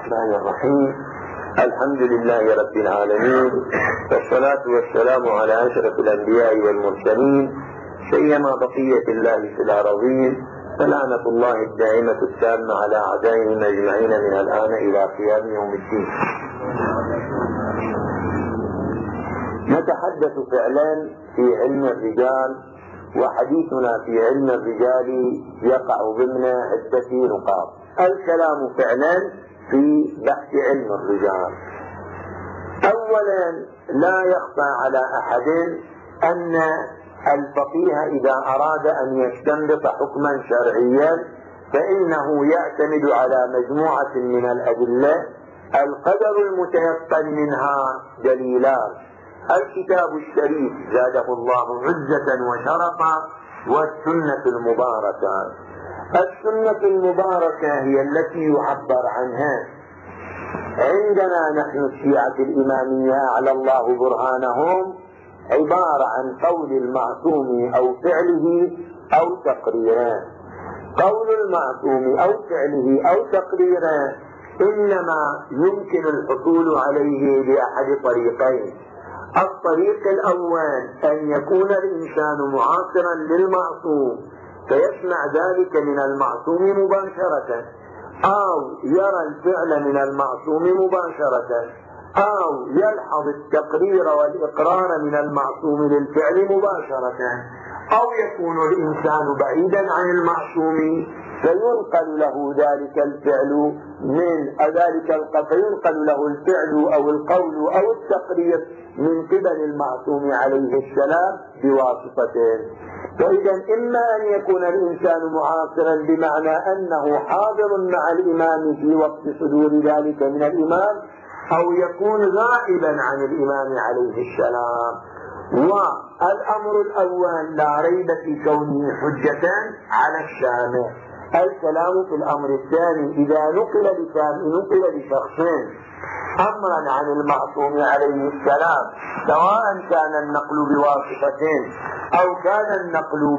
الرحمن الرحيم. الحمد لله رب العالمين، والصلاة والسلام على أشرف الأنبياء والمرسلين، سيما بقية الله في الأراضين، فلعنة الله الدائمة التامة على أعدائهم أجمعين من الآن إلى قيام يوم الدين. نتحدث فعلا في علم الرجال، وحديثنا في علم الرجال يقع ضمن عدة نقاط. الكلام فعلا في بحث علم الرجال. أولا، لا يخفى على أحد أن الفقيه إذا أراد أن يستنبط حكما شرعيا فإنه يعتمد على مجموعة من الأدلة. القدر المتيقن منها دليلان: الكتاب الشريف زاده الله عزة وشرفا، والسنة المباركة. السنة المباركة هي التي يعبر عنها عندنا نحن الشيعة الإمامية على الله برهانهم عبارة عن قول المعصوم أو فعله أو تقريره. قول المعصوم أو فعله أو تقريره إنما يمكن الحصول عليه بأحد طريقين. الطريق الأول أن يكون الإنسان معاصرا للمعصوم فيسمع ذلك من المعصوم مباشرة، أو يرى الفعل من المعصوم مباشرة، أو يلحظ التقرير والإقرار من المعصوم للفعل مباشرة، أو يكون الإنسان بعيدا عن المعصوم فينقل له ذلك الفعل فينقل له الفعل أو القول أو التقرير من قبل المعصوم عليه السلام بواسطته. فإذا إما أن يكون الإنسان معاصرا بمعنى أنه حاضر مع الإمام في وقت صدور ذلك من الإمام، أو يكون غائبا عن الإمام عليه السلام. والأمر الأول لا ريب في كونه حجة على السامع. الكلام في الأمر الثاني إذا نقل لشخصين أمرا عن المعصوم عليه السلام، سواء كان النقل بواسطتين أو كان النقل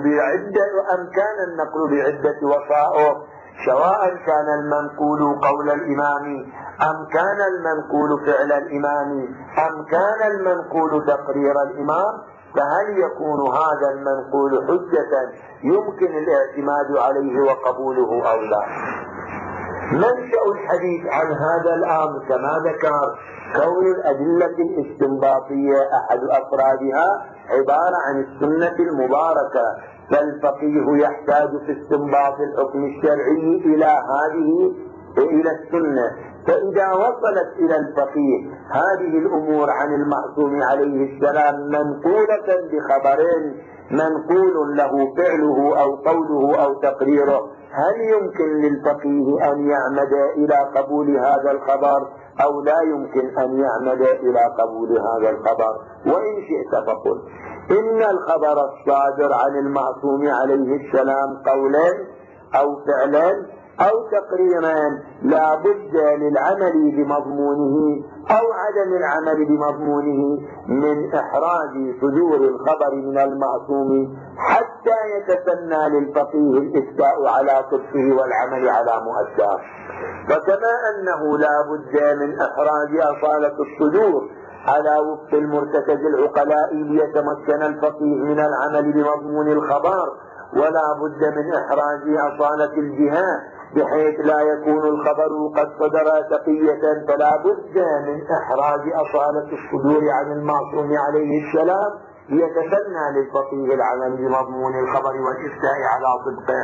بعدة وسائط، سواء كان المنقول قول الإمام أم كان المنقول فعل الإمام أم كان المنقول تقرير الإمام، فهل يكون هذا المنقول حجة يمكن الاعتماد عليه وقبوله أو لا؟ منشأ الحديث عن هذا الأمر كما ذكر كون الأدلة الاستنباطية أحد أفرادها عبارة عن السنة المباركة، فالفقيه يحتاج في استنباط الحكم الشرعي إلى السنة. فإذا وصلت إلى الفقيه هذه الأمور عن المعصوم عليه السلام منقولة بخبرين، منقول له فعله أو قوله أو تقريره، هل يمكن للفقيه أن يعمد إلى قبول هذا الخبر أو لا يمكن أن يعمد إلى قبول هذا الخبر؟ وإن شئت فقل إن الخبر الصادر عن المعصوم عليه السلام قولا أو فعلا أو تقريرا لا بد للعمل بمضمونه أو عدم العمل بمضمونه من إحراز صدور الخبر من المعصوم حتى يتسنى للفقيه الإفتاء على صدقه والعمل على مؤداه. فكما أنه لا بد من إحراز أصالة الصدور على وفق المرتكز العقلاء ليتمكن الفقيه من العمل بمضمون الخبر، ولا بد من إحراز أصالة الجهات بحيث لا يكون الخبر قد صدر تقية، فلا بد من إحراز أصالة الصدور عن المعصوم عليه السلام ليتسنى للفقيه العمل بمضمون الخبر والإفتاء على صدقه.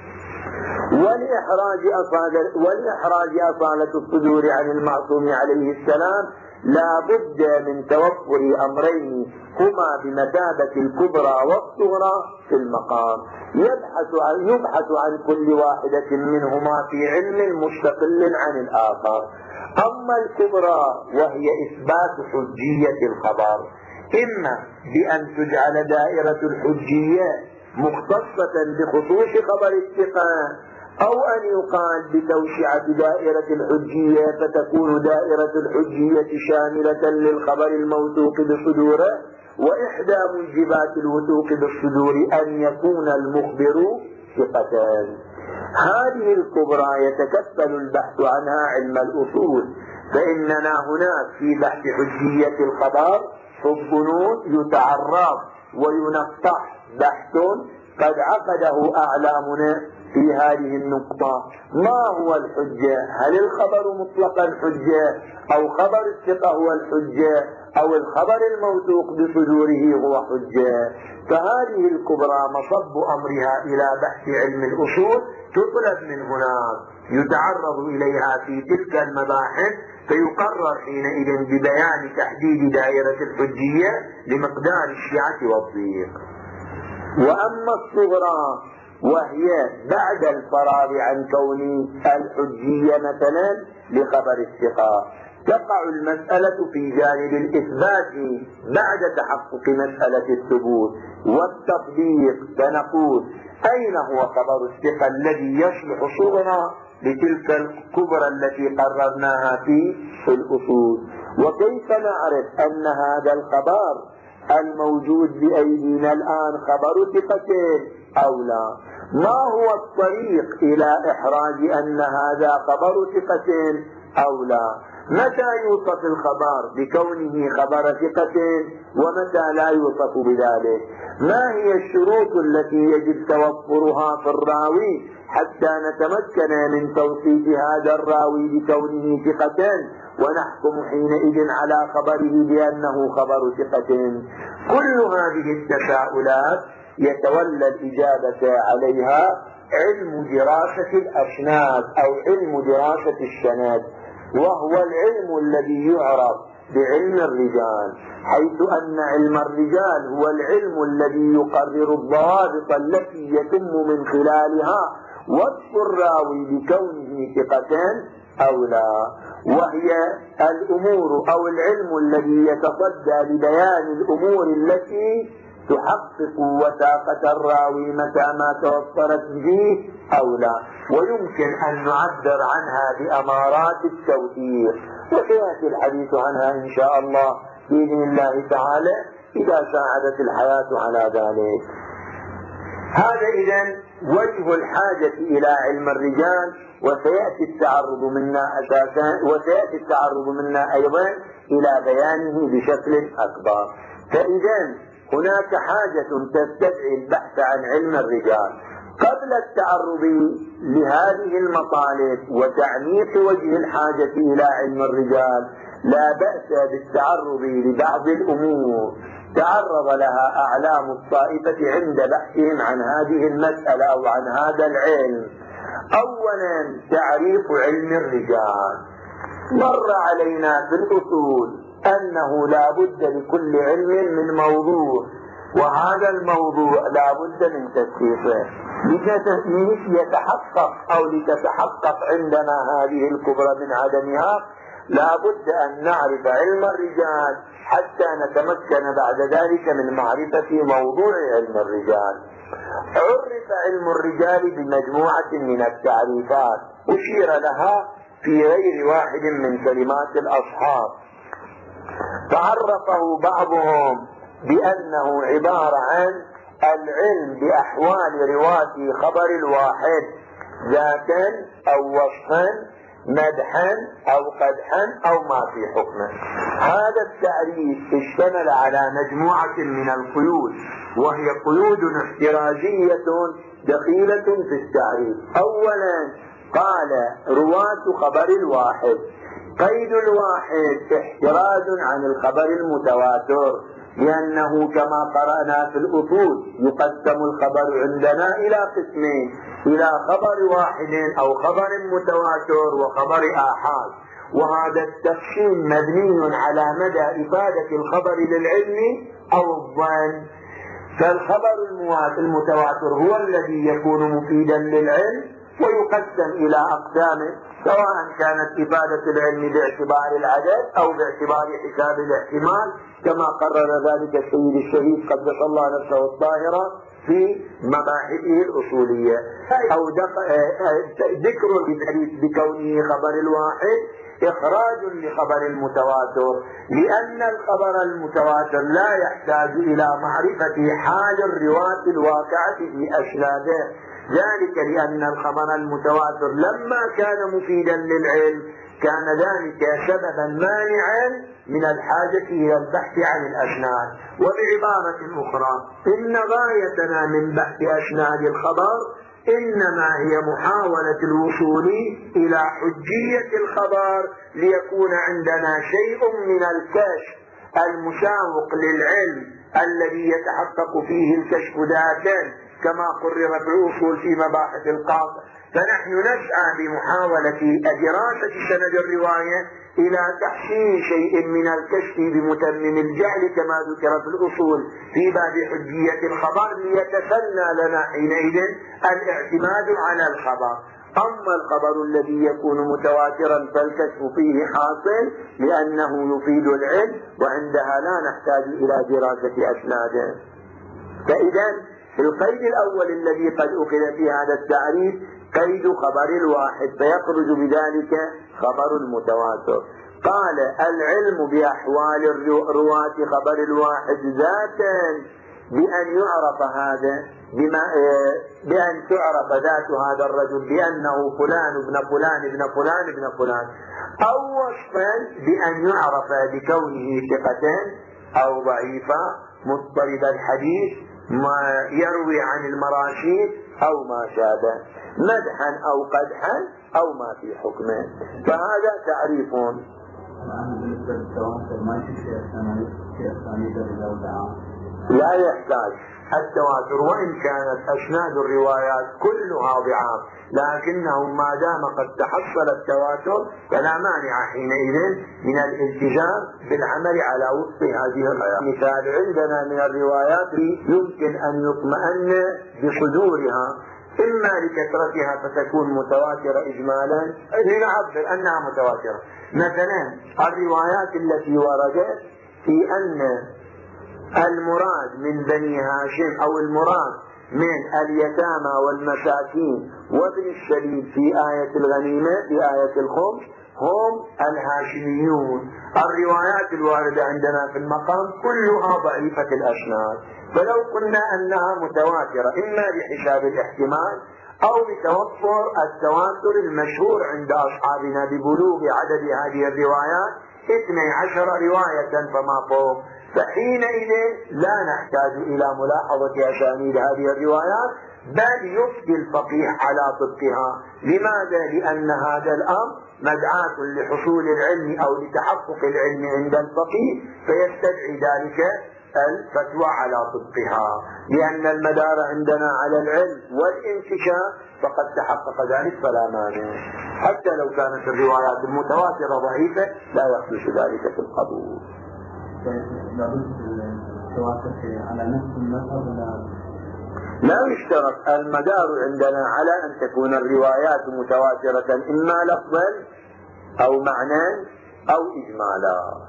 ولإحراز أصالة الصدور عن المعصوم عليه السلام لا بد من توفر أمرين هما بمثابة الكبرى والصغرى في المقام، يبحث عن كل واحدة منهما في علم مستقل عن الآخر. أما الكبرى وهي إثبات حجية الخبر، إما بأن تجعل دائرة الحجية مختصة بخصوص خبر الثقة، أو أن يقال بتوسعة دائرة الحجية فتكون دائرة الحجية شاملة للخبر الموثوق بصدوره، وإحدى موجبات الوثوق بالصدور أن يكون المخبر ثقتان. هذه الكبرى يتكفل البحث عنها علم الأصول، فإننا هناك في بحث حجية الخبر حبنون يتعرض وينطح بحث قد عقده أعلامنا في هذه النقطة. ما هو الحجة؟ هل الخبر مطلقا حجة، أو خبر الثقة هو الحجة، أو الخبر الموثوق بصدوره هو حجة؟ فهذه الكبرى مصب أمرها إلى بحث علم الأصول تطلب من هناك، يتعرض إليها في تلك المباحث، فيقرر حينئذ ببيان تحديد دائرة الحجية لمقدار الشيعة والضيق. وأما الصغرى وهي بعد الفراغ عن كون الحجية مثلا لخبر الثقة، تقع المسألة في جانب الإثبات بعد تحقق مسألة الثبوت والتطبيق، فنقول أين هو خبر الثقة الذي يصلح صغرى لتلك الكبرى التي قررناها في الأصول؟ وكيف نعرف أن هذا الخبر الموجود بأيدينا الآن خبر ثقة أو لا؟ ما هو الطريق إلى إحراج أن هذا خبر ثقة أو لا؟ متى يوصف الخبر بكونه خبر ثقة ومتى لا يوصف بذلك؟ ما هي الشروط التي يجب توفرها في الراوي حتى نتمكن من توصيف هذا الراوي بكونه ثقة ونحكم حينئذ على خبره بأنه خبر ثقة؟ كل هذه التساؤلات يتولى الإجابة عليها علم دراسة الأسناد أو علم دراسة السند، وهو العلم الذي يعرف بعلم الرجال، حيث أن علم الرجال هو العلم الذي يقرر الضوابط التي يتم من خلالها وصف الراوي بكونه ثقة أو لا، وهي الأمور أو العلم الذي يتصدى لبيان الأمور التي تحقق وثاقة الراوي متى ما توفرت به أو لا، ويمكن أن نعبر عنها بأمارات التوثيق، وسيأتي الحديث عنها إن شاء الله بإذن الله تعالى إذا ساعدت الحياة على ذلك. هذا إذن وجه الحاجة إلى علم الرجال، وسيأتي التعرض منا أساسا، وسيأتي التعرض منا أيضا إلى بيانه بشكل أكبر. فإذن هناك حاجة تستدعي البحث عن علم الرجال. قبل التعرض لهذه المطالب وتعميق وجه الحاجة إلى علم الرجال، لا بأس بالتعرض لبعض الأمور تعرض لها أعلام الطائفة عند بحثهم عن هذه المسألة أو عن هذا العلم. أولا تعريف علم الرجال. مر علينا في الأصول أنه لا بد لكل علم من موضوع، وهذا الموضوع لا بد من تثقيفه. ليتحقق أو لتتحقق عندنا هذه الكبرى من عدمها لا بد أن نعرف علم الرجال حتى نتمكن بعد ذلك من معرفة موضوع علم الرجال. عرف علم الرجال بمجموعة من التعريفات أشير لها في غير واحد من كلمات الأصحاب، فعرفه بعضهم بأنه عبارة عن العلم بأحوال رواة خبر الواحد ذاتا أو وصفا مدحا أو قدحا أو ما في حكمه. هذا التعريف اشتمل على مجموعة من القيود، وهي قيود احترازية دخيلة في التعريف. أولا قال رواة خبر الواحد، قيد الواحد احتراز عن الخبر المتواتر، لأنه كما قرأنا في الأصول يقسم الخبر عندنا إلى قسمين، إلى خبر واحد أو خبر متواتر وخبر آحاد، وهذا التقسيم مبني على مدى إفادة الخبر للعلم أو الظن. فالخبر المتواتر هو الذي يكون مفيدا للعلم ويقسم إلى أقسام، سواء كانت إفادة العلم باعتبار العدد أو باعتبار حساب الاحتمال، كما قرر ذلك السيد الشهيد قدس الله نفسه الطاهرة في مباحثه الأصولية. أو ذكر الحديث بكونه خبر الواحد إخراج لخبر المتواتر، لأن الخبر المتواتر لا يحتاج إلى معرفة حال الرواة الواقعة في أسناده، ذلك لأن الخبر المتواتر لما كان مفيدا للعلم كان ذلك سببا مانعا من الحاجة إلى البحث عن الأسناد. وبعبارة أخرى إن غايتنا من بحث أسناد الخبر إنما هي محاولة الوصول إلى حجية الخبر ليكون عندنا شيء من الكشف المساوق للعلم الذي يتحقق فيه الكشف ذاتا كما قرر في الأصول في مباحث القاطع. فنحن نسعى بمحاولة دراسة سند الرواية إلى تحسين شيء من الكشف بمتمم الجهل كما ذكر في الأصول في باب حجية الخبر ليتسنى لنا حينئذ الاعتماد على الخبر. أما الخبر الذي يكون متواترا فالكشف فيه حاصل لأنه يفيد العلم وعندها لا نحتاج إلى دراسة أسناده. فإذا القيد الأول الذي قد أخذ في هذا التعريف قيد خبر الواحد فيخرج بذلك خبر المتواتر. قال العلم بأحوال رواة خبر الواحد ذاتا بأن يعرف هذا بأن تعرف ذات هذا الرجل بأنه فلان ابن فلان ابن فلان ابن فلان، أو وصفا بأن يعرف بكونه ثقة أو ضعيفا مضطرب الحديث ما يروي عن المراسيل أو ما شابه، مدحا أو قدحا أو ما في حكمه. فهذا تعريف. لا يحتاج التواتر وإن كانت أسناد الروايات كلها ضعاف، لكنه ما دام قد تحصل التواتر فلا مانع حينئذ من الالتزام بالعمل على وفق هذه الآيات. مثال عندنا من الروايات يمكن أن يطمئن بصدورها إما لكثرتها فتكون متواترة إجمالا لنعبر أنها متواترة. مثلا الروايات التي وردت في أن المراد من بني هاشم أو المراد من اليتامى والمساكين وابن السبيل في آية الغنيمة في آية الخمس هم الهاشميون. الروايات الواردة عندنا في المقام كلها ضعيفة الأسناد، فلو قلنا أنها متواترة إما بحساب الاحتمال أو بتوفر التواتر المشهور عند أصحابنا ببلوغ عدد هذه الروايات 12 رواية فما فوق، فحينئذ لا نحتاج إلى ملاحظة أسانيد هذه الروايات بل يفتي الفقيه على طبقها. لماذا؟ لأن هذا الأمر مدعاة لحصول العلم أو لتحقق العلم عند الفقيه فيستدعي ذلك الفتوى على طبقها، لأن المدار عندنا على العلم والانتشاء فقد تحقق ذلك فلا مانع. حتى لو كانت الروايات المتواترة ضعيفة لا يحدث ذلك في القبول. لا يشترط المدار عندنا على أن تكون الروايات متواترة إما لفظا أو معنى أو إجمالا.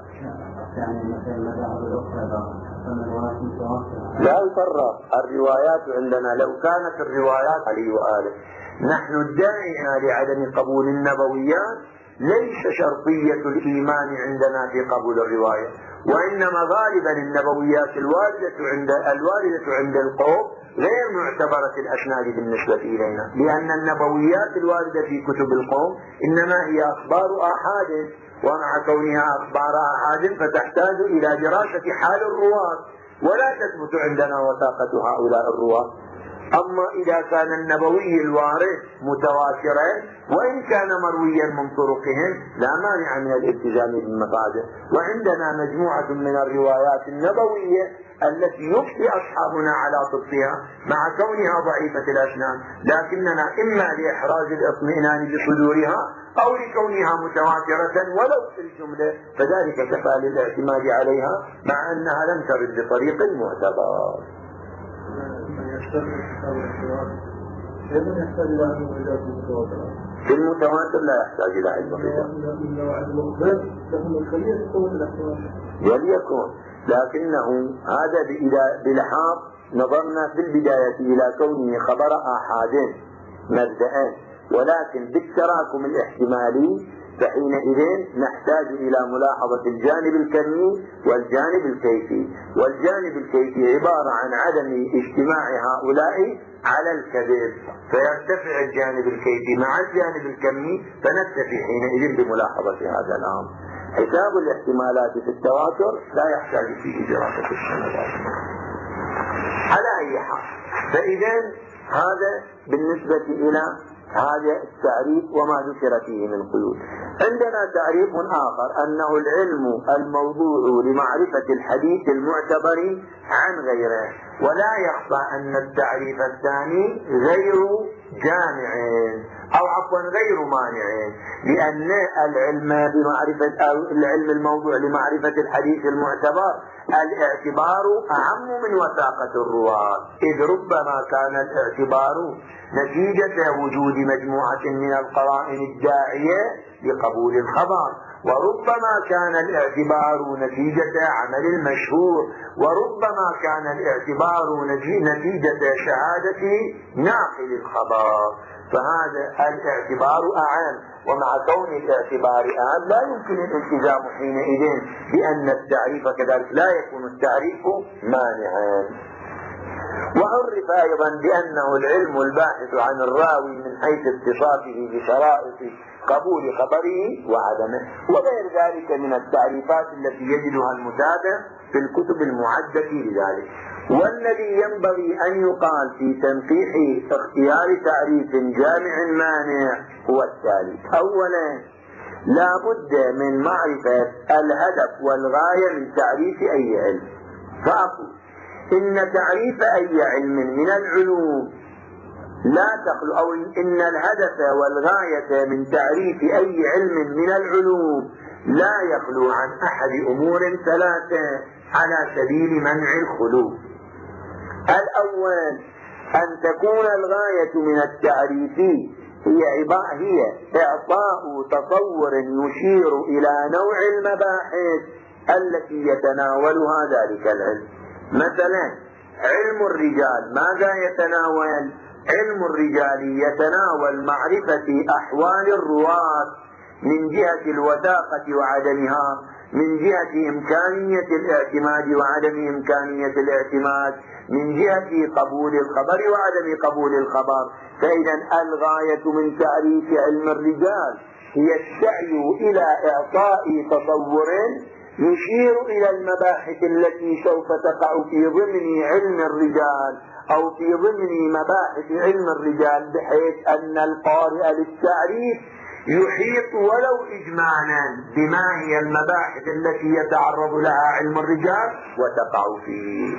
لا يفرق الروايات عندنا. لو كانت الروايات علي وآله نحن الداعي لعدم قبول النبويات ليس شرطية الإيمان عندنا في قبول الرواية، وإنما غالبا النبويات الواردة عند القوم غير معتبرة الأسناد بالنسبة إلينا، لأن النبويات الواردة في كتب القوم إنما هي أخبار آحاد، ومع كونها أخبار آحاد فتحتاج إلى دراسة حال الرواة ولا تثبت عندنا وثاقة هؤلاء الرواة. أما إذا كان النبوي الوارد متواترا وإن كان مرويا من طرقهم لا مانع من الالتزام بالمصادر. وعندنا مجموعة من الروايات النبوية التي يفتي أصحابنا على طبقها مع كونها ضعيفة الأسناد، لكننا إما لإحراز الاطمئنان بصدورها أو لكونها متواترة ولو في الجملة فذلك كفى للاعتماد عليها مع أنها لم ترد بطريق معتبر. في المتواتر لا يحتاج إلى علم الرجال وليكن، لكنه هذا بلحاظ نظرنا في البداية إلى كونه خبر آحاد مبدأ، ولكن بالتراكم الاحتمالي فحينئذ نحتاج إلى ملاحظة الجانب الكمي والجانب الكيفي، والجانب الكيفي عبارة عن عدم اجتماع هؤلاء على الكذب، فيرتفع الجانب الكيفي مع الجانب الكمي، فنكتفي حينئذ بملاحظة هذا الأمر. حساب الاحتمالات في التواتر لا يحتاج فيه دراسة السندات على أي حال. فإذا هذا بالنسبة إلى هذا التعريف وما ذكر فيه من قيود. عندنا تعريف آخر أنه العلم الموضوع لمعرفة الحديث المعتبر عن غيره، ولا يخفى أن التعريف الثاني غير جامع أو عفوا غير مانع، لأن العلم الموضوع لمعرفة الحديث المعتبر الاعتبار أعم من وثاقة الرواة، إذ ربما كان الاعتبار نتيجة وجود مجموعة من القرائن الداعية لقبول الخبر، وربما كان الاعتبار نتيجة عمل المشهور، وربما كان الاعتبار نتيجة شهادة ناقل الخبر، فهذا الاعتبار أعم. ومع كون الاعتبار أعم لا يمكن الالتزام حينئذ بأن التعريف كذلك لا يكون التعريف مانعا. وعرف أيضا بأنه العلم الباحث عن الراوي من حيث اتصافه بشرائط قبول خبره وعدمه، وغير ذلك من التعريفات التي يجدها المتابع في الكتب المعدة لذلك. والذي ينبغي أن يقال في تنقيح اختيار تعريف جامع مانع هو التالي: أولا لا بد من معرفة الهدف والغاية من تعريف أي علم، فأقول إن تعريف أي علم من العلوم لا تخلو، أو إن الهدف والغاية من تعريف أي علم من العلوم لا يخلو عن أحد أمور ثلاثة على سبيل منع الخلو. الأول أن تكون الغاية من التعريف هي إعطاء تصور يشير إلى نوع المباحث التي يتناولها ذلك العلم. مثلا علم الرجال ماذا يتناول؟ علم الرجال يتناول معرفة أحوال الرواة من جهة الوثاقة وعدمها، من جهة إمكانية الاعتماد وعدم إمكانية الاعتماد، من جهة قبول الخبر وعدم قبول الخبر. فإذا الغاية من تعريف علم الرجال هي السعي إلى إعطاء تصور يشير إلى المباحث التي سوف تقع في ضمن علم الرجال أو في ضمن مباحث علم الرجال، بحيث أن القارئ للتعريف يحيط ولو إجمالا بما هي المباحث التي يتعرض لها علم الرجال وتقع فيه.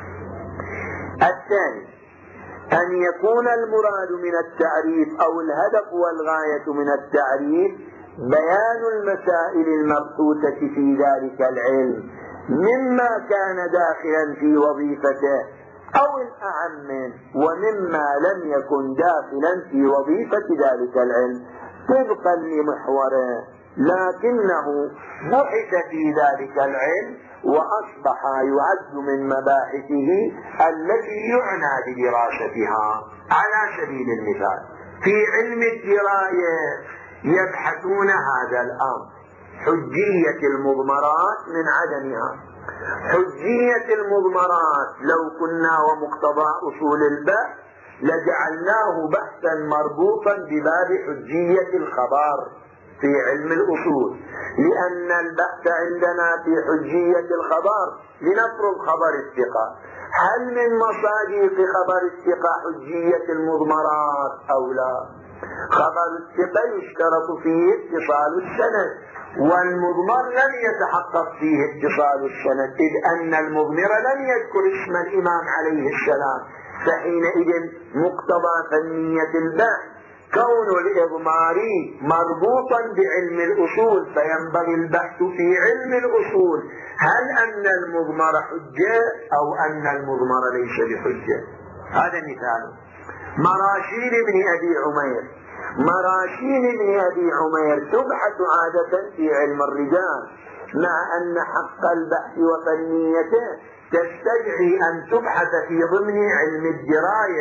الثاني أن يكون المراد من التعريف أو الهدف والغاية من التعريف بيان المسائل المبحوثة في ذلك العلم مما كان داخلا في وظيفته، أو الأعم ومما لم يكن داخلا في وظيفة ذلك العلم طبقا لمحوره، لكنه بحث في ذلك العلم وأصبح يعد من مباحثه التي يعنى بدراستها. على سبيل المثال في علم الدراية يبحثون هذا الأمر: حجية المضمرات من عدمها. حجية المضمرات لو كنا ومقتضى أصول البحث لجعلناه بحثا مربوطا بباب حجية الخبر في علم الأصول، لأن البحث عندنا في حجية الخبر لنفرض خبر الثقة، هل من مصادق خبر الثقة حجية المضمرات أو لا؟ خبر الثقة يشترط فيه اتصال السند، والمضمر لم يتحقق فيه اتصال السند، إذ أن المضمر لم يذكر اسم الإمام عليه السلام. فحينئذ مقتضى فنية البحث كون الإضمار مربوطا بعلم الأصول، فينبغي البحث في علم الأصول هل أن المضمر حجة أو أن المضمر ليس بحجة. هذا مثال مراشين بن أبي عمير. مراشين بن أبي عمير تبحث عادة في علم الرجال، مع أن حق البحث وفنيته تستدعي أن تبحث في ضمن علم الدراية،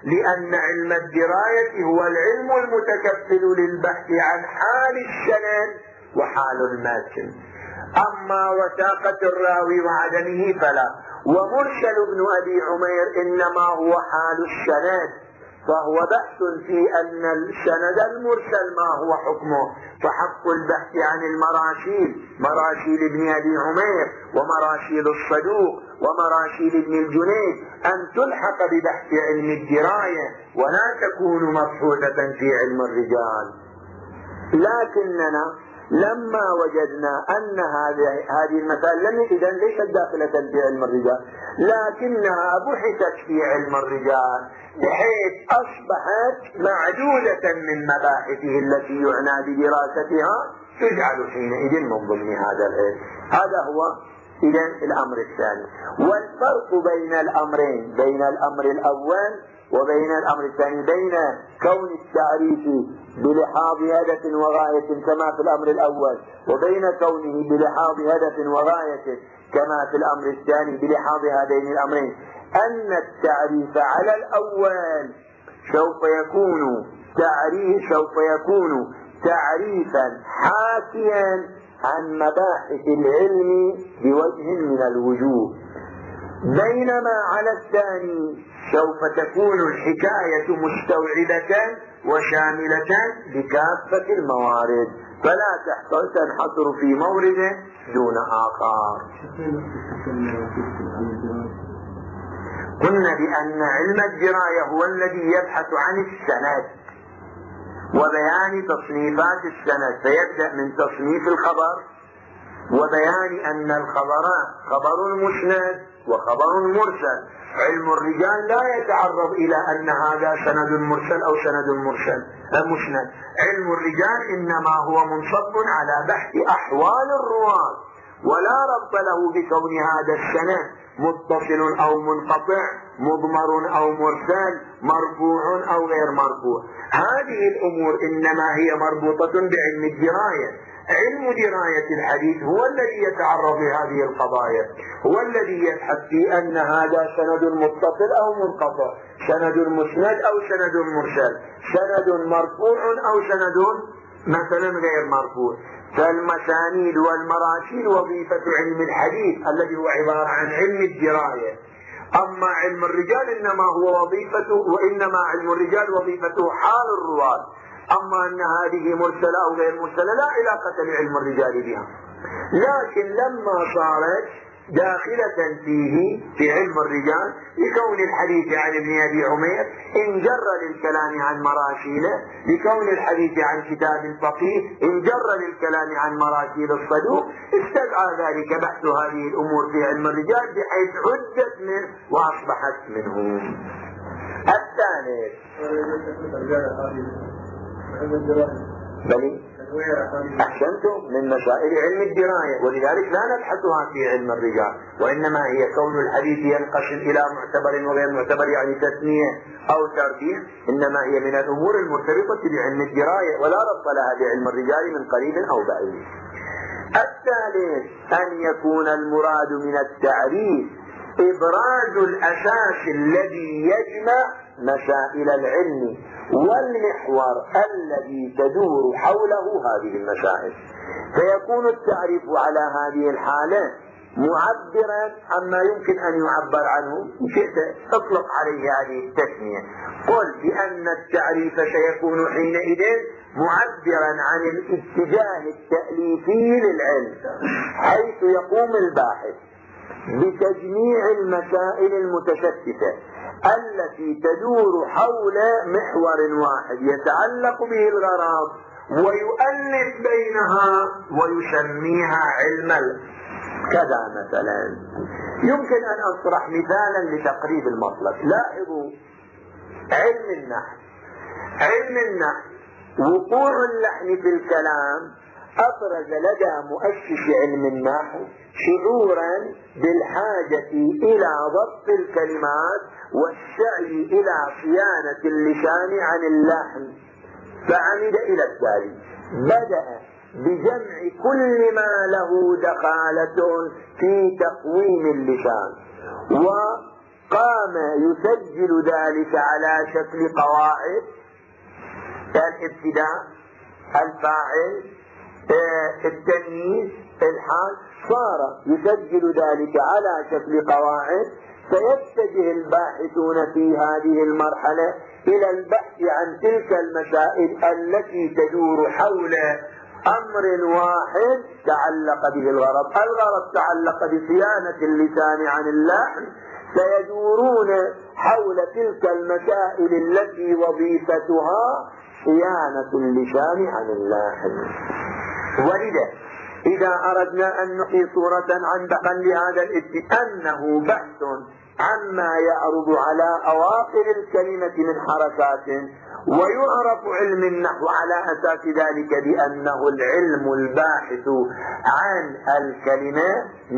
لأن علم الدراية هو العلم المتكفل للبحث عن حال السند وحال المتن. أما وثاقة الراوي وعدمه فلا. ومرسل ابن أبي عمير إنما هو حال السند، فهو بحث في أن السند المرسل ما هو حكمه. فحق البحث عن المراسيل، مراسيل ابن أبي عمير ومراسيل الصدوق ومراسيل ابن الجنيد، أن تلحق ببحث علم الدراية ولا تكون مبحوثة في علم الرجال. لكننا لما وجدنا أن هذه المسائل إذن ليست داخلة في علم الرجال، لكنها بحثت في علم الرجال بحيث أصبحت معدودة من مباحثه التي يعنى بدراستها، تجعل حينئذ من ضمن هذا العلم. هذا هو إذن الأمر الثاني. والفرق بين الأمرين، بين الأمر الأول وبين الأمر الثاني، بين كون التعريف بلحاظ هدف وغاية كما في الأمر الأول، وبين كونه بلحاظ هدف وغاية كما في الأمر الثاني بلحاظ هذين الأمرين، أن التعريف على الأول سوف يكون تعريفا حاكيا عن مباحث العلم بوجه من الوجوه، بينما على الثاني سوف تكون الحكاية مستوعبة وشاملة لكافة الموارد، فلا تنحصر في مورد دون آخر. قلنا بأن علم الدراية هو الذي يبحث عن السند وبيان تصنيفات السند، فيبدأ من تصنيف الخبر وبيان أن الخبر خبر مسند وخبر مرسل. علم الرجال لا يتعرض إلى أن هذا سند مرسل أو سند مسند. علم الرجال إنما هو منصب على بحث أحوال الرواة، ولا ربط له بكون هذا السند متصل أو منقطع، مضمر أو مرسل، مرفوع أو غير مرفوع. هذه الأمور إنما هي مربوطة بعلم الدراية. علم دراية الحديث هو الذي يتعرض لهذه القضايا، هو الذي يبحث في أن هذا سند متصل أو منقطع، سند مسند أو سند مرسل، سند مرفوع أو سند مثلا غير مرفوع. فالمسانيد والمراسيل وظيفة علم الحديث الذي هو عبارة عن علم الدراية. أما علم الرجال إنما علم الرجال وظيفته حال الرواة. أما أن هذه مرسلة أو غير مرسلة لا علاقة لعلم الرجال بها، لكن لما صارت داخلة في علم الرجال لكون الحديث عن ابن أبي عمير انجر للكلام عن مراسيله، لكون الحديث عن كتاب الفقيه انجر للكلام عن مراسيل الصدوق، استدعى ذلك بحث هذه الأمور في علم الرجال بحيث عدت منه وأصبحت منه. الثالث بل أحسنتم من مسائل علم الدراية، ولذلك لا نبحثها في علم الرجال، وإنما هي كون الحديث ينقسم إلى معتبر وغير معتبر، يعني تثنية أو ترتيب، إنما هي من الأمور المرتبطة بعلم الدراية ولا ربط لها بعلم الرجال من قريب أو بعيد. الثالث أن يكون المراد من التعريف إبراز الأساس الذي يجمع مسائل العلم والمحور الذي تدور حوله هذه المسائل، فيكون التعريف على هذه الحالة معبرا عما يمكن أن يعبر عنه، شئت اطلق عليه هذه التسمية. قل بأن التعريف سيكون حينئذ معبرا عن الاتجاه التأليفي للعلم، حيث يقوم الباحث بتجميع المسائل المتشتتة التي تدور حول محور واحد يتعلق به الغرض، ويؤلف بينها ويسميها علم كذا. مثلا يمكن أن أشرح مثالا لتقريب المطلب. لاحظوا علم النحو وقوع اللحن في الكلام أفرز لدى مؤسس علم النحو شعورا بالحاجة إلى ضبط الكلمات والسعي إلى صيانة اللسان عن اللحن، فعمد إلى التالي: بدأ بجمع كل ما له دخالة في تقويم اللسان قام يسجل ذلك على شكل قواعد، الابتداء، الفاعل، التمييز، الحال، صار يسجل ذلك على شكل قواعد. فيتجه الباحثون في هذه المرحلة إلى البحث عن تلك المسائل التي تدور حول أمر واحد تعلق به الغرض تعلق بصيانة اللسان عن اللحن، سيدورون حول تلك المسائل التي وظيفتها صيانة اللسان عن اللحن. ولذا إذا أردنا أن نعطي صورة عندقا لهذا الابتداء أنه بحث عما يعرض على أواخر الكلمة من حركات، ويعرف علم النحو على أساس ذلك بأنه العلم الباحث عن الكلمة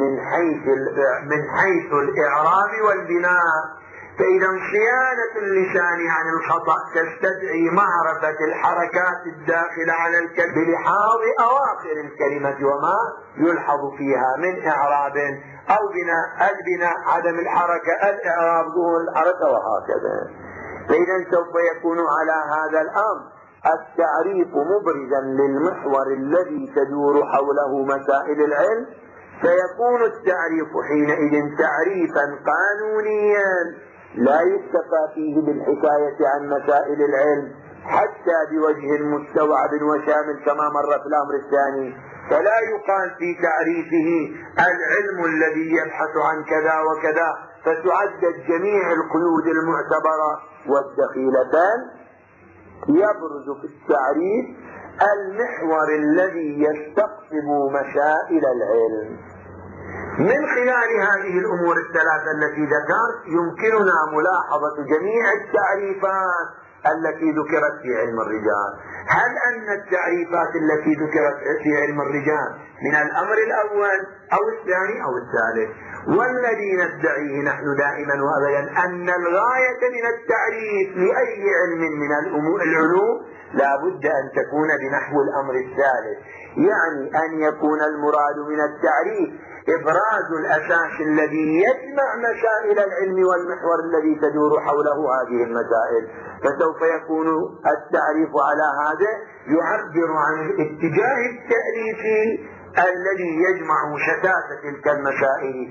من حيث الإعراب والبناء. فإذا صيانة اللسان عن الخطأ تستدعي معرفة الحركات الداخلة على الكلمة بلحاظ أواخر الكلمة وما يلحظ فيها من إعراب أو بناء، البناء عدم الحركة، الإعراب ظهور الحركة، وهكذا. فإذا سوف يكون على هذا الأمر التعريف مبرزا للمحور الذي تدور حوله مسائل العلم، فيكون التعريف حينئذ تعريفا قانونيا لا يكتفى فيه بالحكاية عن مسائل العلم حتى بوجه مستوعب وشامل كما مر في الأمر الثاني. فلا يقال في تعريفه العلم الذي يبحث عن كذا وكذا فتعدد جميع القيود المعتبرة والدخيلتان. يبرز في التعريف المحور الذي يستقطب مسائل العلم. من خلال هذه الأمور الثلاثة التي ذكرت يمكننا ملاحظة جميع التعريفات التي ذكرت في علم الرجال. هل أن التعريفات التي ذكرت في علم الرجال من الأمر الأول أو الثاني أو الثالث؟ والذي ندعيه نحن دائما وأبدا أن الغاية من التعريف لأي علم من العلوم لا بد أن تكون بنحو الأمر الثالث، يعني أن يكون المراد من التعريف إبراز الأساس الذي يجمع مسائل العلم والمحور الذي تدور حوله هذه المسائل. فسوف يكون التعريف على هذا يعبر عن الاتجاه التأليفي الذي يجمع شتات تلك المسائل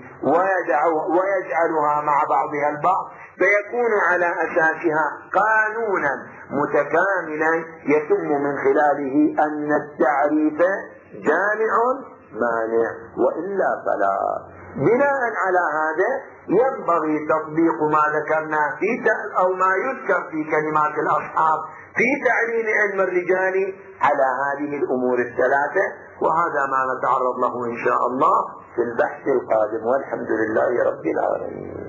ويجعلها مع بعضها البعض، فيكون على أساسها قانونا متكاملا يتم من خلاله أن التعريف جامع مانع، وإلا فلا. بناء على هذا ينبغي تطبيق ما ذكرنا أو ما يذكر في كلمات الأصحاب في تعليم علم الرجال على هذه الأمور الثلاثة، وهذا ما نتعرض له إن شاء الله في البحث القادم، والحمد لله رب العالمين.